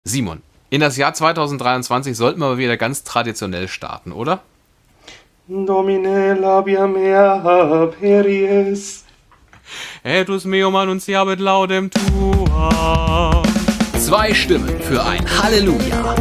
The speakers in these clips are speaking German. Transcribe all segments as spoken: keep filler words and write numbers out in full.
Simon, in das Jahr zweitausenddreiundzwanzig sollten wir mal wieder ganz traditionell starten, oder? Domine labiam mea peries. Et meum annunciabit laudem tua. Zwei Stimmen für ein Halleluja.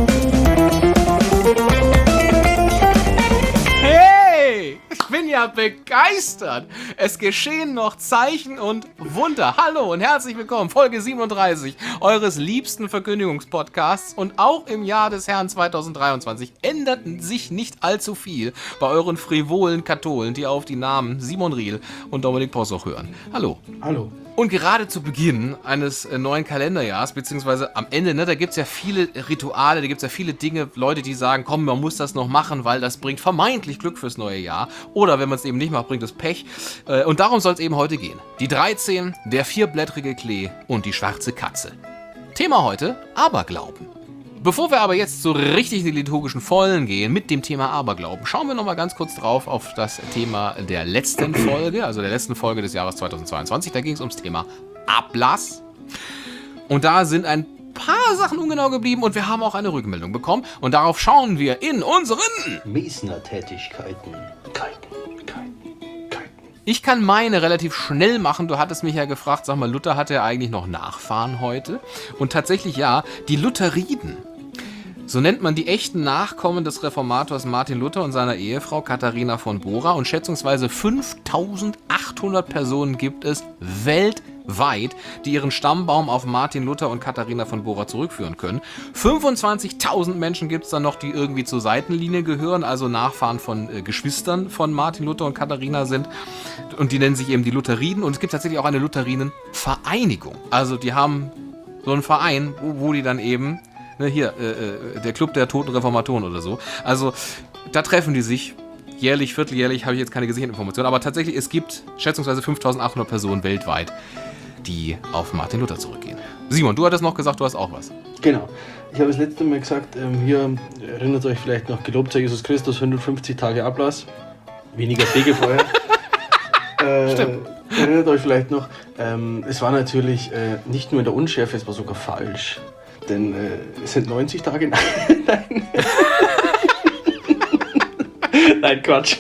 Hey, ich bin ja begeistert. Es geschehen noch Zeichen und Wunder. Hallo und herzlich willkommen, Folge siebenunddreißig eures liebsten Verkündigungspodcasts. Und auch im Jahr des Herrn zweitausenddreiundzwanzig ändert sich nicht allzu viel bei euren frivolen Katholen, die auf die Namen Simon Riel und Dominik Possoch hören. Hallo. Hallo. Und gerade zu Beginn eines äh, neuen Kalenderjahrs, beziehungsweise am Ende, ne, da gibt es ja viele Rituale, da gibt es ja viele Dinge, Leute, die sagen, komm, man muss das noch machen, weil das bringt vermeintlich Glück fürs neue Jahr. Oder wenn man es eben nicht macht, bringt es Pech. Äh, und darum soll es eben heute gehen. Die dreizehn, der vierblättrige Klee und die schwarze Katze. Thema heute, Aberglauben. Bevor wir aber jetzt so richtig in die liturgischen Vollen gehen mit dem Thema Aberglauben, schauen wir nochmal ganz kurz drauf auf das Thema der letzten Folge, also der letzten Folge des Jahres zweitausendzweiundzwanzig. Da ging es ums Thema Ablass. Und da sind ein paar Sachen ungenau geblieben und wir haben auch eine Rückmeldung bekommen. Und darauf schauen wir in unseren Mesner-Tätigkeiten. Ich kann meine relativ schnell machen. Du hattest mich ja gefragt, sag mal, Luther hatte ja eigentlich noch Nachfahren heute. Und tatsächlich ja, die Lutheriden. So nennt man die echten Nachkommen des Reformators Martin Luther und seiner Ehefrau Katharina von Bora. Und schätzungsweise fünftausendachthundert Personen gibt es weltweit, die ihren Stammbaum auf Martin Luther und Katharina von Bora zurückführen können. fünfundzwanzigtausend Menschen gibt es dann noch, die irgendwie zur Seitenlinie gehören, also Nachfahren von äh, Geschwistern von Martin Luther und Katharina sind. Und die nennen sich eben die Lutheriden. Und es gibt tatsächlich auch eine Lutherinenvereinigung. Also die haben so einen Verein, wo, wo die dann eben... Hier, äh, der Club der Toten Reformatoren oder so. Also, da treffen die sich jährlich, vierteljährlich, habe ich jetzt keine gesicherten Informationen, aber tatsächlich, es gibt schätzungsweise fünftausendachthundert Personen weltweit, die auf Martin Luther zurückgehen. Simon, du hattest noch gesagt, du hast auch was. Genau. Ich habe das letzte Mal gesagt, ähm, hier erinnert euch vielleicht noch, gelobt sei Jesus Christus, hundertfünfzig Tage Ablass, weniger Fegefeuer. äh, Stimmt. Erinnert euch vielleicht noch, ähm, es war natürlich äh, nicht nur in der Unschärfe, es war sogar falsch. Denn äh, es sind neunzig Tage. Nein. Nein, Quatsch.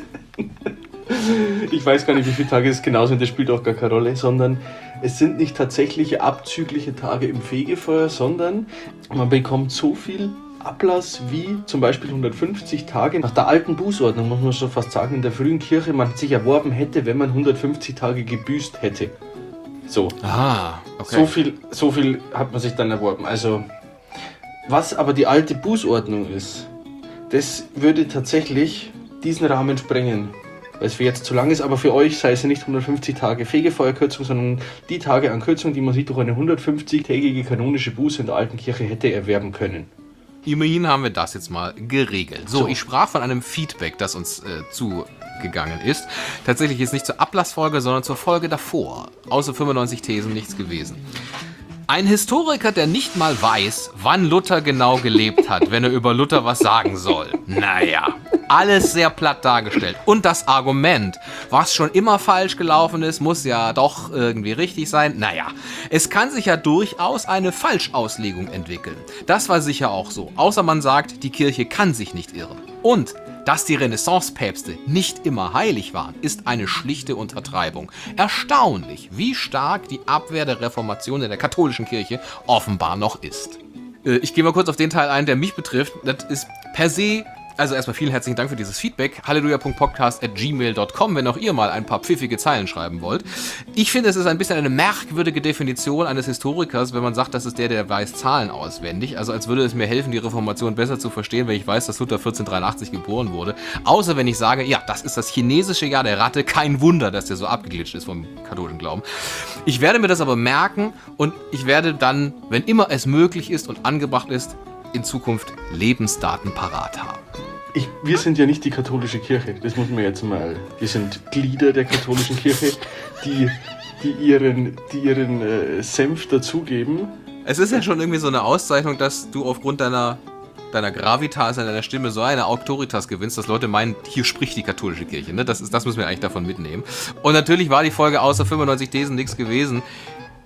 Ich weiß gar nicht, wie viele Tage es genau sind, das spielt auch gar keine Rolle, sondern es sind nicht tatsächliche abzügliche Tage im Fegefeuer, sondern man bekommt so viel Ablass wie zum Beispiel hundertfünfzig Tage nach der alten Bußordnung, muss man schon fast sagen, in der frühen Kirche man sich erworben hätte, wenn man hundertfünfzig Tage gebüßt hätte. So. Ah, okay. So viel, so viel hat man sich dann erworben. Also, was aber die alte Bußordnung ist, das würde tatsächlich diesen Rahmen sprengen. Weil es für jetzt zu lang ist, aber für euch sei es ja nicht hundertfünfzig Tage Fegefeuerkürzung, sondern die Tage an Kürzung, die man sich durch eine hundertfünfzig-tägige kanonische Buße in der alten Kirche hätte erwerben können. Immerhin haben wir das jetzt mal geregelt. So, So. ich sprach von einem Feedback, das uns äh, zugegangen ist. Tatsächlich ist nicht zur Ablassfolge, sondern zur Folge davor. Außer fünfundneunzig Thesen nichts gewesen. Ein Historiker, der nicht mal weiß, wann Luther genau gelebt hat, wenn er über Luther was sagen soll. Naja, alles sehr platt dargestellt. Und das Argument, was schon immer falsch gelaufen ist, muss ja doch irgendwie richtig sein. Naja, es kann sich ja durchaus eine Falschauslegung entwickeln. Das war sicher auch so. Außer man sagt, die Kirche kann sich nicht irren. Und dass die Renaissance-Päpste nicht immer heilig waren, ist eine schlichte Untertreibung. Erstaunlich, wie stark die Abwehr der Reformation in der katholischen Kirche offenbar noch ist. Äh, Ich gehe mal kurz auf den Teil ein, der mich betrifft. Das ist per se... Also erstmal vielen herzlichen Dank für dieses Feedback. halleluja punkt podcast at gmail punkt com, wenn auch ihr mal ein paar pfiffige Zeilen schreiben wollt. Ich finde, es ist ein bisschen eine merkwürdige Definition eines Historikers, wenn man sagt, das ist der, der weiß Zahlen auswendig. Also als würde es mir helfen, die Reformation besser zu verstehen, wenn ich weiß, dass Luther vierzehnhundertdreiundachtzig geboren wurde. Außer wenn ich sage, ja, das ist das chinesische Jahr der Ratte. Kein Wunder, dass der so abgeglitscht ist vom katholischen Glauben. Ich werde mir das aber merken und ich werde dann, wenn immer es möglich ist und angebracht ist, in Zukunft Lebensdaten parat haben. Ich, wir sind ja nicht die katholische Kirche, das muss man jetzt mal. Wir sind Glieder der katholischen Kirche, die, die ihren, die ihren äh, Senf dazugeben. Es ist ja schon irgendwie so eine Auszeichnung, dass du aufgrund deiner, deiner Gravitas, deiner Stimme so eine Autoritas gewinnst, dass Leute meinen, hier spricht die katholische Kirche. Ne? Das, ist, das müssen wir eigentlich davon mitnehmen. Und natürlich war die Folge außer fünfundneunzig Thesen nichts gewesen.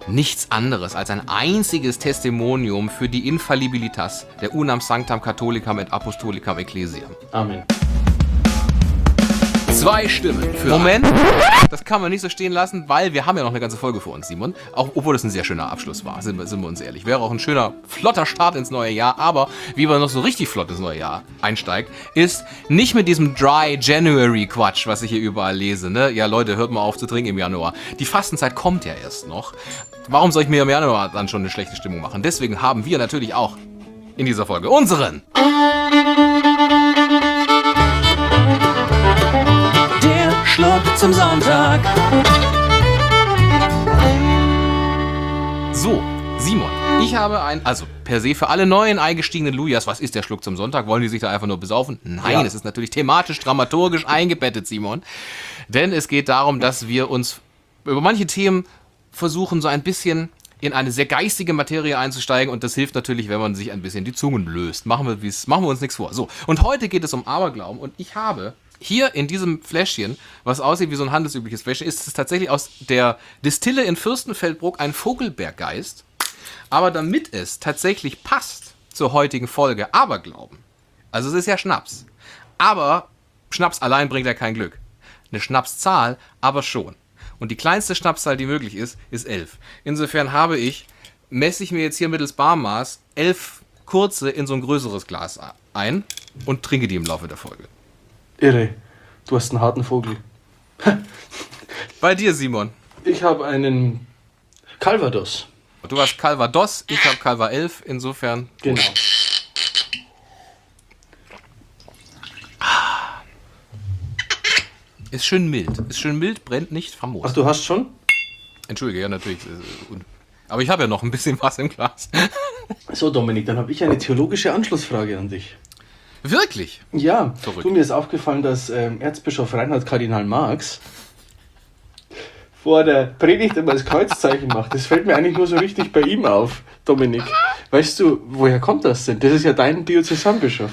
nichts anderes als ein einziges Testimonium für die Infallibilitas der Unam Sanctam Catholicam et Apostolicam Ecclesiam. Amen. Zwei Stimmen für... Moment, das kann man nicht so stehen lassen, weil wir haben ja noch eine ganze Folge vor uns, Simon. Auch obwohl das ein sehr schöner Abschluss war, sind wir, sind wir uns ehrlich. Wäre auch ein schöner, flotter Start ins neue Jahr. Aber wie man noch so richtig flott ins neue Jahr einsteigt, ist nicht mit diesem Dry January-Quatsch, was ich hier überall lese. Ne? Ja, Leute, hört mal auf zu trinken im Januar. Die Fastenzeit kommt ja erst noch. Warum soll ich mir im Januar dann schon eine schlechte Stimmung machen? Deswegen haben wir natürlich auch in dieser Folge unseren... Schluck zum Sonntag. So, Simon, ich habe ein, also per se für alle neuen eingestiegenen Lujas, was ist der Schluck zum Sonntag? Wollen die sich da einfach nur besaufen? Nein, Ja. Es ist natürlich thematisch, dramaturgisch eingebettet, Simon. Denn es geht darum, dass wir uns über manche Themen versuchen, so ein bisschen in eine sehr geistige Materie einzusteigen und das hilft natürlich, wenn man sich ein bisschen die Zungen löst. Machen wir, wie's, machen wir uns nichts vor. So, und heute geht es um Aberglauben und ich habe... Hier in diesem Fläschchen, was aussieht wie so ein handelsübliches Fläschchen, ist es tatsächlich aus der Distille in Fürstenfeldbruck ein Vogelbeergeist. Aber damit es tatsächlich passt zur heutigen Folge Aberglauben, also es ist ja Schnaps, aber Schnaps allein bringt ja kein Glück. Eine Schnapszahl aber schon. Und die kleinste Schnapszahl, die möglich ist, ist elf. Insofern habe ich, messe ich mir jetzt hier mittels Barmaß elf kurze in so ein größeres Glas ein und trinke die im Laufe der Folge. Irre. Du hast einen harten Vogel. Bei dir, Simon. Ich habe einen Calvados. Du hast Calvados, ich habe Calva elf, insofern. Genau. Ist schön mild. Ist schön mild, brennt nicht famos. Ach, du hast schon? Entschuldige, ja, natürlich. äh, und- Aber ich habe ja noch ein bisschen was im Glas. So, Dominik, dann habe ich eine theologische Anschlussfrage an dich. Wirklich? Ja, Verrückt. du, mir ist aufgefallen, dass ähm, Erzbischof Reinhard Kardinal Marx vor der Predigt immer das Kreuzzeichen macht. Das fällt mir eigentlich nur so richtig bei ihm auf, Dominik. Weißt du, woher kommt das denn? Das ist ja dein Diözesanbischof.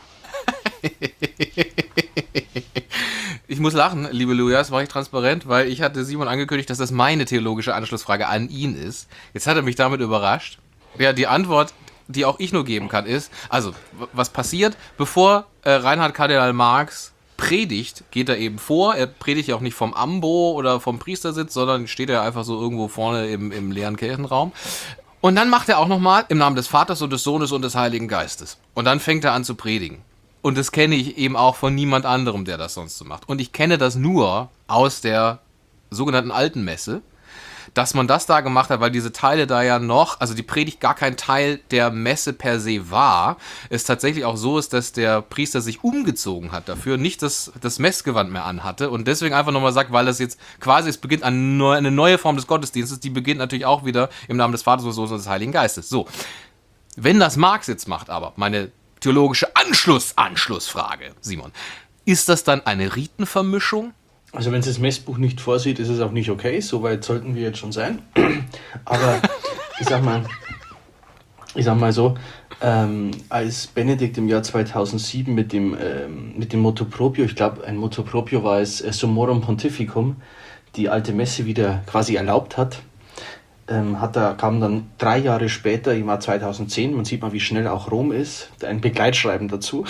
Ich muss lachen, liebe Lujas, war ich transparent, weil ich hatte Simon angekündigt, dass das meine theologische Anschlussfrage an ihn ist. Jetzt hat er mich damit überrascht. Ja, die Antwort, die auch ich nur geben kann, ist, also, w- was passiert, bevor äh, Reinhard Kardinal Marx predigt, geht er eben vor, er predigt ja auch nicht vom Ambo oder vom Priestersitz, sondern steht er einfach so irgendwo vorne im, im leeren Kirchenraum. Und dann macht er auch nochmal im Namen des Vaters und des Sohnes und des Heiligen Geistes. Und dann fängt er an zu predigen. Und das kenne ich eben auch von niemand anderem, der das sonst so macht. Und ich kenne das nur aus der sogenannten Alten Messe, dass man das da gemacht hat, weil diese Teile da ja noch, also die Predigt gar kein Teil der Messe per se war, es tatsächlich auch so ist, dass der Priester sich umgezogen hat dafür, nicht das, das Messgewand mehr anhatte und deswegen einfach nochmal sagt, weil das jetzt quasi, es beginnt eine neue, eine neue Form des Gottesdienstes, die beginnt natürlich auch wieder im Namen des Vaters, des Sohnes und des Heiligen Geistes. So, wenn das Marx jetzt macht, aber meine theologische Anschluss, Anschlussfrage, Simon, ist das dann eine Ritenvermischung? Also wenn es das Messbuch nicht vorsieht, ist es auch nicht okay. Soweit sollten wir jetzt schon sein. Aber ich sag mal, ich sag mal so, ähm, als Benedikt im Jahr zweitausendsieben mit dem, ähm, mit dem Motu Proprio, ich glaube ein Motu Proprio war es, äh, Summorum Pontificum, die alte Messe wieder quasi erlaubt hat, ähm, hat er, kam dann drei Jahre später, im Jahr zweitausendzehn, man sieht mal, wie schnell auch Rom ist, ein Begleitschreiben dazu.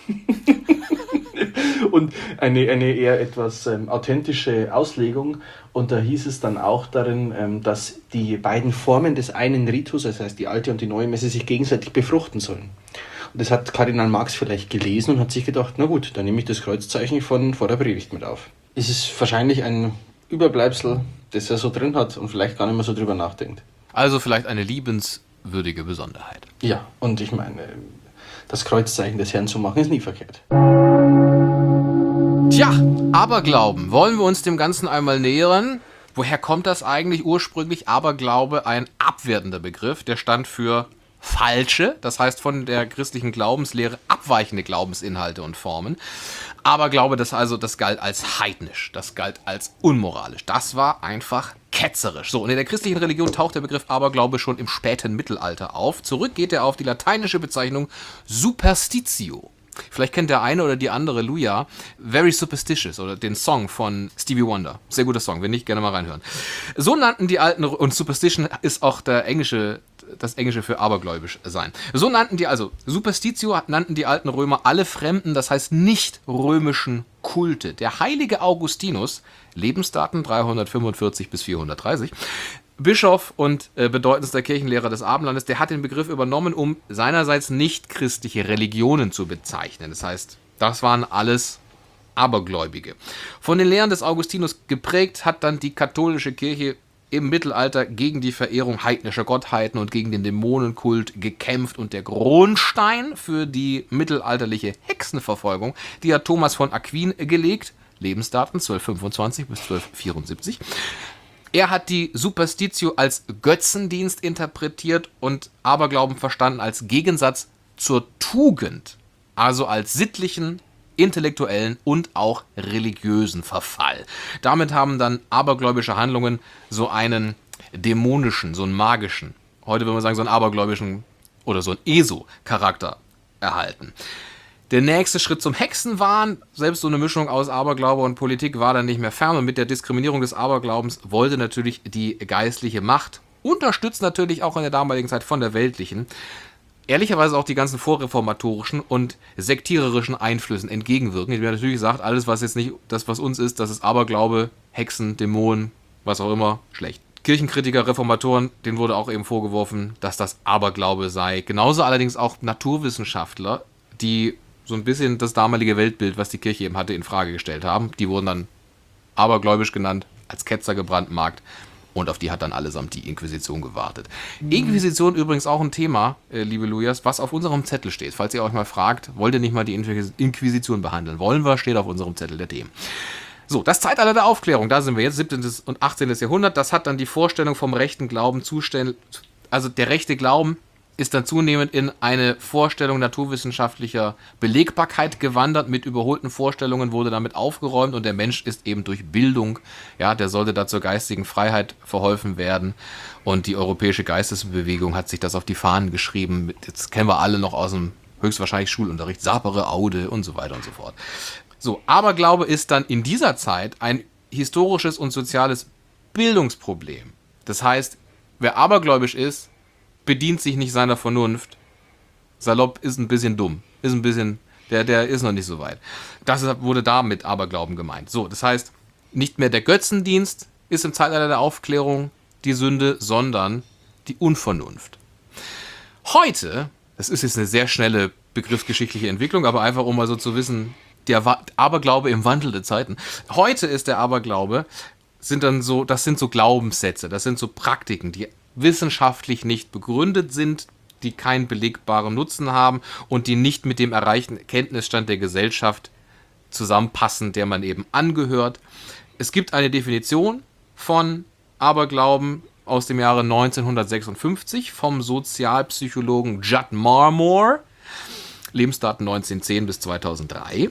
Und eine, eine eher etwas ähm, authentische Auslegung. Und da hieß es dann auch darin, ähm, dass die beiden Formen des einen Ritus, das heißt die alte und die neue Messe, sich gegenseitig befruchten sollen. Und das hat Kardinal Marx vielleicht gelesen und hat sich gedacht, na gut, dann nehme ich das Kreuzzeichen von vor der Predigt mit auf. Es ist wahrscheinlich ein Überbleibsel, das er so drin hat und vielleicht gar nicht mehr so drüber nachdenkt. Also vielleicht eine liebenswürdige Besonderheit. Ja, und ich meine, das Kreuzzeichen des Herrn zu machen, ist nie verkehrt. Tja, Aberglauben. Wollen wir uns dem Ganzen einmal nähern? Woher kommt das eigentlich ursprünglich? Aberglaube, ein abwertender Begriff, der stand für falsche, das heißt von der christlichen Glaubenslehre abweichende Glaubensinhalte und Formen. Aberglaube, das also, das galt als heidnisch, das galt als unmoralisch. Das war einfach ketzerisch. So, und in der christlichen Religion taucht der Begriff Aberglaube schon im späten Mittelalter auf. Zurück geht er auf die lateinische Bezeichnung Superstitio. Vielleicht kennt der eine oder die andere Luja Very Superstitious oder den Song von Stevie Wonder. Sehr guter Song, wenn nicht, gerne mal reinhören. So nannten die alten, und Superstition ist auch der englische, das Englische für abergläubisch sein. So nannten die, also Superstitio nannten die alten Römer alle fremden, das heißt nicht römischen Kulte. Der heilige Augustinus, Lebensdaten dreihundertfünfundvierzig bis vierhundertdreißig, Bischof und äh, bedeutendster Kirchenlehrer des Abendlandes, der hat den Begriff übernommen, um seinerseits nicht christliche Religionen zu bezeichnen. Das heißt, das waren alles Abergläubige. Von den Lehren des Augustinus geprägt hat dann die katholische Kirche im Mittelalter gegen die Verehrung heidnischer Gottheiten und gegen den Dämonenkult gekämpft. Und der Grundstein für die mittelalterliche Hexenverfolgung, die hat Thomas von Aquin gelegt, Lebensdaten zwölfhundertfünfundzwanzig bis zwölfhundertvierundsiebzig. Er hat die Superstitio als Götzendienst interpretiert und Aberglauben verstanden als Gegensatz zur Tugend, also als sittlichen, intellektuellen und auch religiösen Verfall. Damit haben dann abergläubische Handlungen so einen dämonischen, so einen magischen, heute würde man sagen so einen abergläubischen oder so einen ESO-Charakter erhalten. Der nächste Schritt zum Hexenwahn, selbst so eine Mischung aus Aberglaube und Politik, war dann nicht mehr fern. Und mit der Diskriminierung des Aberglaubens wollte natürlich die geistliche Macht, unterstützt natürlich auch in der damaligen Zeit von der weltlichen, ehrlicherweise auch die ganzen vorreformatorischen und sektiererischen Einflüssen entgegenwirken. Die haben natürlich gesagt, alles, was jetzt nicht das, was uns ist, das ist Aberglaube, Hexen, Dämonen, was auch immer, schlecht. Kirchenkritiker, Reformatoren, denen wurde auch eben vorgeworfen, dass das Aberglaube sei. Genauso allerdings auch Naturwissenschaftler, die so ein bisschen das damalige Weltbild, was die Kirche eben hatte, in Frage gestellt haben. Die wurden dann abergläubisch genannt, als Ketzer gebrandmarkt und auf die hat dann allesamt die Inquisition gewartet. Mhm. Inquisition übrigens auch ein Thema, äh, liebe Lujas, was auf unserem Zettel steht. Falls ihr euch mal fragt, wollt ihr nicht mal die Inquisition behandeln? Wollen wir, steht auf unserem Zettel der Themen. So, das Zeitalter der Aufklärung, da sind wir jetzt, siebzehntes und achtzehntes Jahrhundert, das hat dann die Vorstellung vom rechten Glauben zustellen, also der rechte Glauben ist dann zunehmend in eine Vorstellung naturwissenschaftlicher Belegbarkeit gewandert. Mit überholten Vorstellungen wurde damit aufgeräumt und der Mensch ist eben durch Bildung, ja, der sollte da zur geistigen Freiheit verholfen werden. Und die europäische Geistesbewegung hat sich das auf die Fahnen geschrieben. Jetzt kennen wir alle noch aus dem höchstwahrscheinlich Schulunterricht, Sapere Aude und so weiter und so fort. So, Aberglaube ist dann in dieser Zeit ein historisches und soziales Bildungsproblem. Das heißt, wer abergläubisch ist, bedient sich nicht seiner Vernunft. Salopp ist ein bisschen dumm. Ist ein bisschen, der, der ist noch nicht so weit. Das wurde da mit Aberglauben gemeint. So, das heißt, nicht mehr der Götzendienst ist im Zeitalter der Aufklärung die Sünde, sondern die Unvernunft. Heute, das ist jetzt eine sehr schnelle begriffsgeschichtliche Entwicklung, aber einfach um mal so zu wissen, der Aberglaube im Wandel der Zeiten. Heute ist der Aberglaube, sind dann so, das sind so Glaubenssätze, das sind so Praktiken, die wissenschaftlich nicht begründet sind, die keinen belegbaren Nutzen haben und die nicht mit dem erreichten Kenntnisstand der Gesellschaft zusammenpassen, der man eben angehört. Es gibt eine Definition von Aberglauben aus dem Jahre neunzehnhundertsechsundfünfzig vom Sozialpsychologen Judd Marmore, Lebensdaten neunzehnhundertzehn bis zweitausenddrei.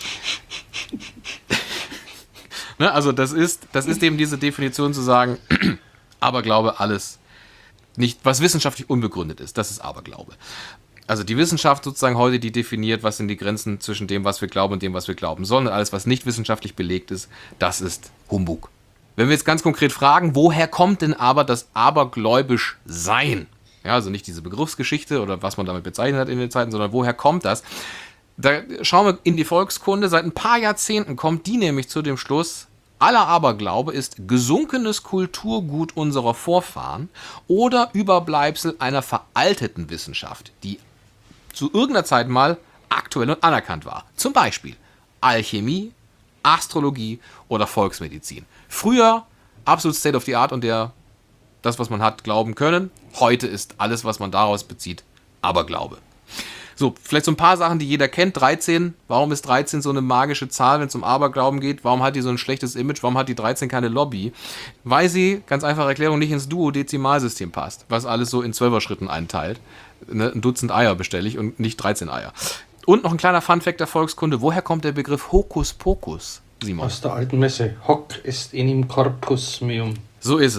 Ne, also das ist, das ist eben diese Definition zu sagen, Aberglaube, alles nicht, was wissenschaftlich unbegründet ist, das ist Aberglaube. Also die Wissenschaft sozusagen heute, die definiert, was sind die Grenzen zwischen dem, was wir glauben und dem, was wir glauben sollen. Und alles, was nicht wissenschaftlich belegt ist, das ist Humbug. Wenn wir jetzt ganz konkret fragen, woher kommt denn aber das abergläubisch Sein? Ja, also nicht diese Begriffsgeschichte oder was man damit bezeichnet hat in den Zeiten, sondern woher kommt das? Da schauen wir in die Volkskunde. Seit ein paar Jahrzehnten kommt die nämlich zu dem Schluss, aller Aberglaube ist gesunkenes Kulturgut unserer Vorfahren oder Überbleibsel einer veralteten Wissenschaft, die zu irgendeiner Zeit mal aktuell und anerkannt war. Zum Beispiel Alchemie, Astrologie oder Volksmedizin. Früher absolut State of the Art und der, das, was man hat, glauben können. Heute ist alles, was man daraus bezieht, Aberglaube. So, vielleicht so ein paar Sachen, die jeder kennt. dreizehn, warum ist dreizehn so eine magische Zahl, wenn es um Aberglauben geht? Warum hat die so ein schlechtes Image? Warum hat die dreizehn keine Lobby? Weil sie, ganz einfache Erklärung, nicht ins Duodezimalsystem passt, was alles so in Zwölfer-Schritten einteilt. Ne, ein Dutzend Eier bestelle ich und nicht dreizehn Eier. Und noch ein kleiner Funfact der Volkskunde. Woher kommt der Begriff Hokuspokus, Simon? Aus der alten Messe. Hoc est enim corpus meum. So ist es.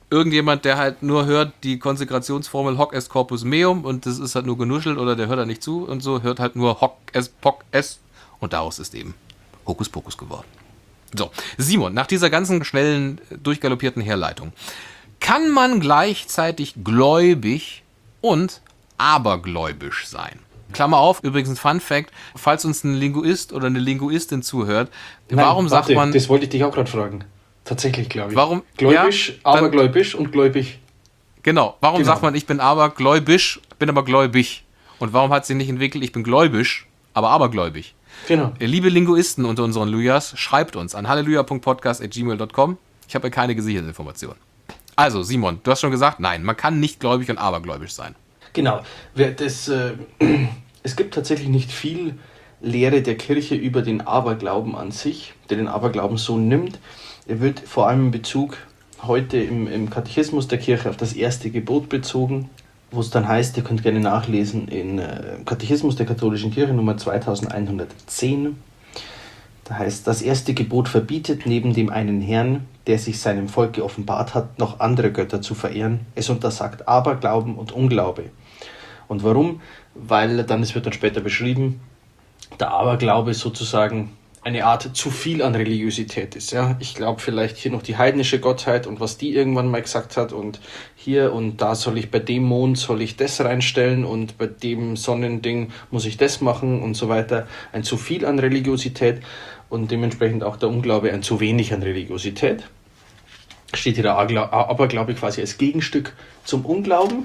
irgendjemand, der halt nur hört die Konsekrationsformel Hoc est corpus meum und das ist halt nur genuschelt oder der hört da nicht zu und so, hört halt nur Hoc est poc est und daraus ist eben Hokuspokus geworden. So, Simon, nach dieser ganzen schnellen, durchgaloppierten Herleitung, kann man gleichzeitig gläubig und abergläubisch sein? Klammer auf, übrigens ein Fun Fact, falls uns ein Linguist oder eine Linguistin zuhört, Nein, warum warte, sagt man... Das wollte ich dich auch gerade fragen. Tatsächlich, glaube ich. Warum? Gläubisch, Ja, dann- abergläubisch und gläubig. Genau, warum Genau. sagt man, ich bin abergläubisch, bin aber gläubig? Und warum hat sie nicht entwickelt, ich bin gläubisch, aber abergläubig? Genau. Liebe Linguisten unter unseren Lujas, schreibt uns an halleluja punkt podcast at gmail punkt com. Ich habe ja keine gesicherte Information. Also, Simon, du hast schon gesagt, nein, man kann nicht gläubig und abergläubisch sein. Genau. Wer Das, äh, es gibt tatsächlich nicht viel Lehre der Kirche über den Aberglauben an sich, der den Aberglauben so nimmt. Er wird vor allem in Bezug heute im, im Katechismus der Kirche auf das erste Gebot bezogen, wo es dann heißt, ihr könnt gerne nachlesen in äh, Katechismus der katholischen Kirche Nummer zweitausendeinhundertzehn. Da heißt, das erste Gebot verbietet neben dem einen Herrn, der sich seinem Volk geoffenbart hat, noch andere Götter zu verehren. Es untersagt Aberglauben und Unglaube. Und warum? Weil dann, es wird dann später beschrieben, der Aberglaube sozusagen eine Art zu viel an Religiosität ist. Ja? Ich glaube vielleicht hier noch die heidnische Gottheit und was die irgendwann mal gesagt hat und hier und da soll ich bei dem Mond soll ich das reinstellen und bei dem Sonnending muss ich das machen und so weiter. Ein zu viel an Religiosität und dementsprechend auch der Unglaube ein zu wenig an Religiosität. Steht hier der Aberglaube quasi als Gegenstück zum Unglauben.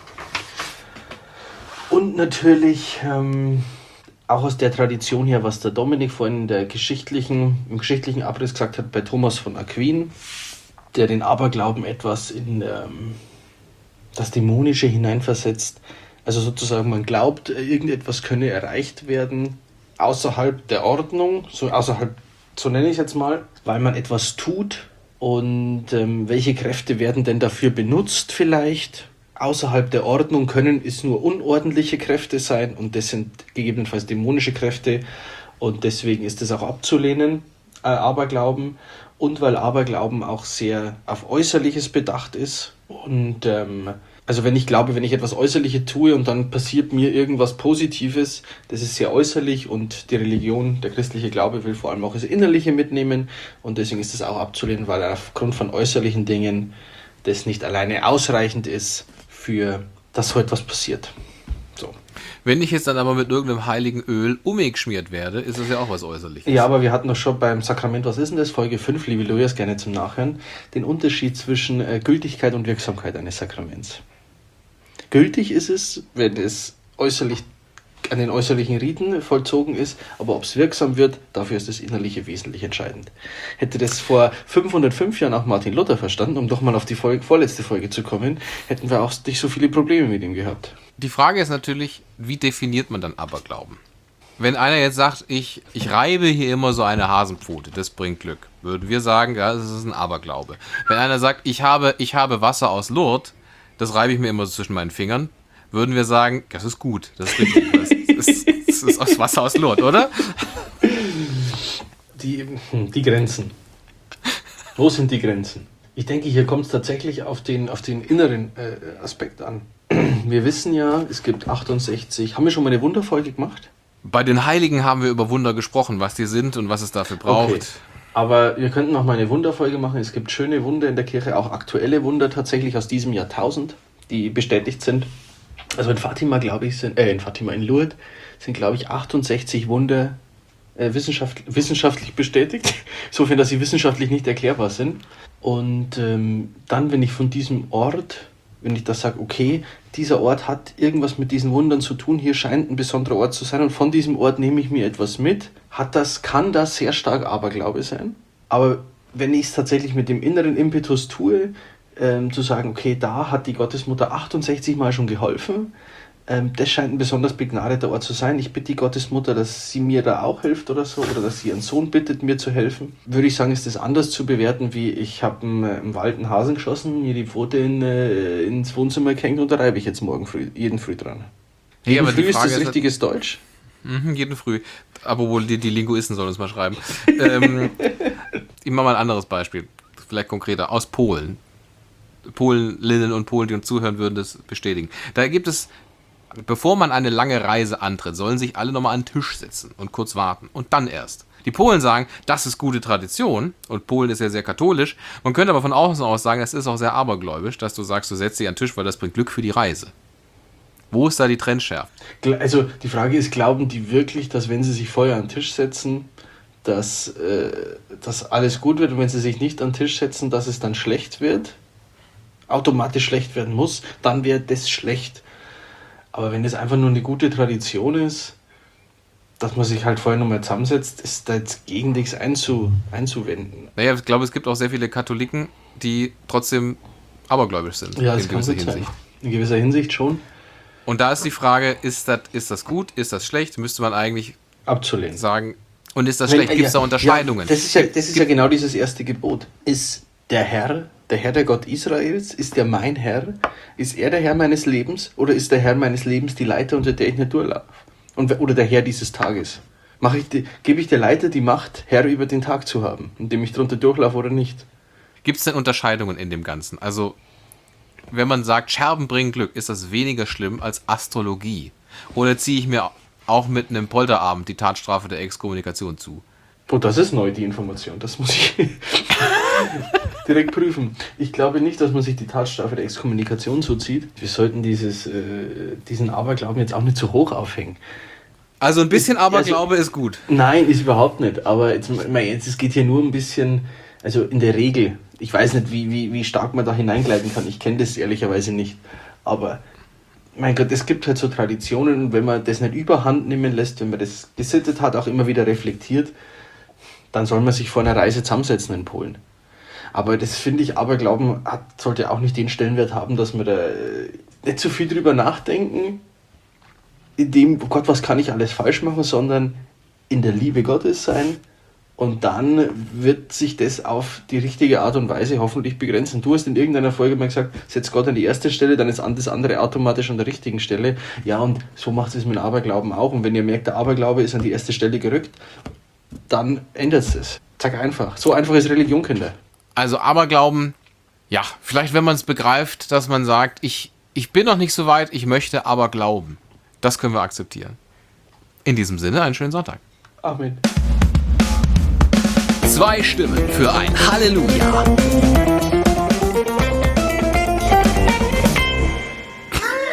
Und natürlich ähm, auch aus der Tradition her, was der Dominik vorhin in der geschichtlichen, im geschichtlichen Abriss gesagt hat, bei Thomas von Aquin, der den Aberglauben etwas in ähm, das Dämonische hineinversetzt. Also sozusagen, man glaubt, irgendetwas könne erreicht werden außerhalb der Ordnung, so außerhalb, so nenne ich es jetzt mal, weil man etwas tut. Und ähm, welche Kräfte werden denn dafür benutzt vielleicht? Außerhalb der Ordnung können es nur unordentliche Kräfte sein und das sind gegebenenfalls dämonische Kräfte und deswegen ist es auch abzulehnen, äh, Aberglauben. Und weil Aberglauben auch sehr auf Äußerliches bedacht ist und ähm, also wenn ich glaube, wenn ich etwas Äußerliches tue und dann passiert mir irgendwas Positives, das ist sehr äußerlich und die Religion, der christliche Glaube will vor allem auch das Innerliche mitnehmen und deswegen ist es auch abzulehnen, weil aufgrund von äußerlichen Dingen das nicht alleine ausreichend ist, für dass so etwas passiert. So. Wenn ich jetzt dann aber mit irgendeinem heiligen Öl umgeschmiert werde, ist das ja auch was Äußerliches. Ja, aber wir hatten doch schon beim Sakrament, was ist denn das? Folge fünf, liebe Lujas, gerne zum Nachhören, den Unterschied zwischen äh, Gültigkeit und Wirksamkeit eines Sakraments. Gültig ist es, wenn es äußerlich an den äußerlichen Riten vollzogen ist, aber ob es wirksam wird, dafür ist das Innerliche wesentlich entscheidend. Hätte das vor fünfhundertfünf Jahren auch Martin Luther verstanden, um doch mal auf die Folge, vorletzte Folge zu kommen, hätten wir auch nicht so viele Probleme mit ihm gehabt. Die Frage ist natürlich, wie definiert man dann Aberglauben? Wenn einer jetzt sagt, ich, ich reibe hier immer so eine Hasenpfote, das bringt Glück, würden wir sagen, ja, das ist ein Aberglaube. Wenn einer sagt, ich habe, ich habe Wasser aus Lourdes, das reibe ich mir immer so zwischen meinen Fingern, würden wir sagen, das ist gut, das ist richtig, das ist, das ist aus Wasser aus Lourdes, oder? Die, die Grenzen. Wo sind die Grenzen? Ich denke, hier kommt es tatsächlich auf den, auf den inneren äh, Aspekt an. Wir wissen ja, es gibt achtundsechzig. Haben wir schon mal eine Wunderfolge gemacht? Bei den Heiligen haben wir über Wunder gesprochen, was die sind und was es dafür braucht. Okay. Aber wir könnten noch mal eine Wunderfolge machen. Es gibt schöne Wunder in der Kirche, auch aktuelle Wunder tatsächlich aus diesem Jahrtausend, die bestätigt sind. Also in Fatima, glaube ich, sind, äh, in Fatima, in Lourdes sind, glaube ich, achtundsechzig Wunder äh, wissenschaft, wissenschaftlich bestätigt, insofern, dass sie wissenschaftlich nicht erklärbar sind. Und ähm, dann, wenn ich von diesem Ort, wenn ich da sage, okay, dieser Ort hat irgendwas mit diesen Wundern zu tun, hier scheint ein besonderer Ort zu sein und von diesem Ort nehme ich mir etwas mit, hat das, kann das sehr stark Aberglaube sein. Aber wenn ich es tatsächlich mit dem inneren Impetus tue, ähm, zu sagen, okay, da hat die Gottesmutter achtundsechzig Mal schon geholfen, ähm, das scheint ein besonders begnadeter Ort zu sein. Ich bitte die Gottesmutter, dass sie mir da auch hilft oder so, oder dass sie ihren Sohn bittet, mir zu helfen. Würde ich sagen, ist das anders zu bewerten, wie ich habe im, im Wald einen Hasen geschossen, mir die Pfote in, äh, ins Wohnzimmer gehängt und da reibe ich jetzt morgen früh, jeden Früh dran. Hey, jeden aber Früh die ist Frage das ist richtiges Deutsch? Mhm, jeden Früh. Aber wohl die, die Linguisten sollen uns mal schreiben. ähm, ich mache mal ein anderes Beispiel, vielleicht konkreter, aus Polen. Polinnen und Polen, die uns zuhören würden, das bestätigen. Da gibt es, bevor man eine lange Reise antritt, sollen sich alle nochmal an den Tisch setzen und kurz warten und dann erst. Die Polen sagen, das ist gute Tradition und Polen ist ja sehr katholisch. Man könnte aber von außen aus sagen, es ist auch sehr abergläubisch, dass du sagst, du setzt dich an den Tisch, weil das bringt Glück für die Reise. Wo ist da die Trennschärfe? Also die Frage ist, glauben die wirklich, dass wenn sie sich vorher an den Tisch setzen, dass, äh, dass alles gut wird und wenn sie sich nicht an den Tisch setzen, dass es dann schlecht wird? Automatisch schlecht werden muss, dann wäre das schlecht. Aber wenn das einfach nur eine gute Tradition ist, dass man sich halt vorher nochmal zusammensetzt, ist da jetzt gegen nichts einzu, einzuwenden. Naja, ich glaube, es gibt auch sehr viele Katholiken, die trotzdem abergläubisch sind. Ja, das in kann gewisser gut sein. Hinsicht. In gewisser Hinsicht schon. Und da ist die Frage, ist das, ist das gut, ist das schlecht? Müsste man eigentlich Abzulehnen. sagen, und ist das Wenn- schlecht? Gibt es da ja, Unterscheidungen? Ja, das ist, ja, das ist ja genau dieses erste Gebot. Ist der Herr, der Herr der Gott Israels, ist der mein Herr? Ist er der Herr meines Lebens oder ist der Herr meines Lebens die Leiter, unter der ich nicht durchlaufe? Und, oder der Herr dieses Tages? Mache ich die, gebe ich der Leiter die Macht, Herr über den Tag zu haben, indem ich drunter durchlaufe oder nicht? Gibt es denn Unterscheidungen in dem Ganzen? Also, wenn man sagt, Scherben bringen Glück, ist das weniger schlimm als Astrologie? Oder ziehe ich mir auch mit einem Polterabend die Tatstrafe der Exkommunikation zu? Oh, das ist neu, die Information. Das muss ich direkt prüfen. Ich glaube nicht, dass man sich die Tatstrafe der Exkommunikation zuzieht. Wir sollten dieses, äh, diesen Aberglauben jetzt auch nicht zu hoch aufhängen. Also ein bisschen Also- Aberglaube ist gut. Nein, ist überhaupt nicht. Aber jetzt, mein, jetzt, es geht hier nur ein bisschen, also in der Regel, ich weiß nicht, wie, wie, wie stark man da hineingleiten kann. Ich kenne das ehrlicherweise nicht. Aber mein Gott, es gibt halt so Traditionen und wenn man das nicht überhand nehmen lässt, wenn man das gesittet hat, auch immer wieder reflektiert, dann soll man sich vor einer Reise zusammensetzen in Polen. Aber das finde ich, Aberglauben hat, sollte auch nicht den Stellenwert haben, dass wir da äh, nicht so viel drüber nachdenken, in dem, oh Gott, was kann ich alles falsch machen, sondern in der Liebe Gottes sein und dann wird sich das auf die richtige Art und Weise hoffentlich begrenzen. Du hast in irgendeiner Folge mal gesagt, setz Gott an die erste Stelle, dann ist das andere automatisch an der richtigen Stelle. Ja, und so macht es mit dem Aberglauben auch. Und wenn ihr merkt, der Aberglaube ist an die erste Stelle gerückt, dann ändert es. Zack, einfach. So einfach ist Religion, Kinder. Also Aberglauben, ja, vielleicht wenn man es begreift, dass man sagt, ich, ich bin noch nicht so weit, ich möchte aber glauben. Das können wir akzeptieren. In diesem Sinne, einen schönen Sonntag. Amen. Zwei Stimmen für ein Halleluja.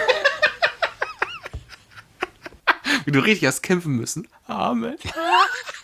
Wie du richtig hast kämpfen müssen. Amen.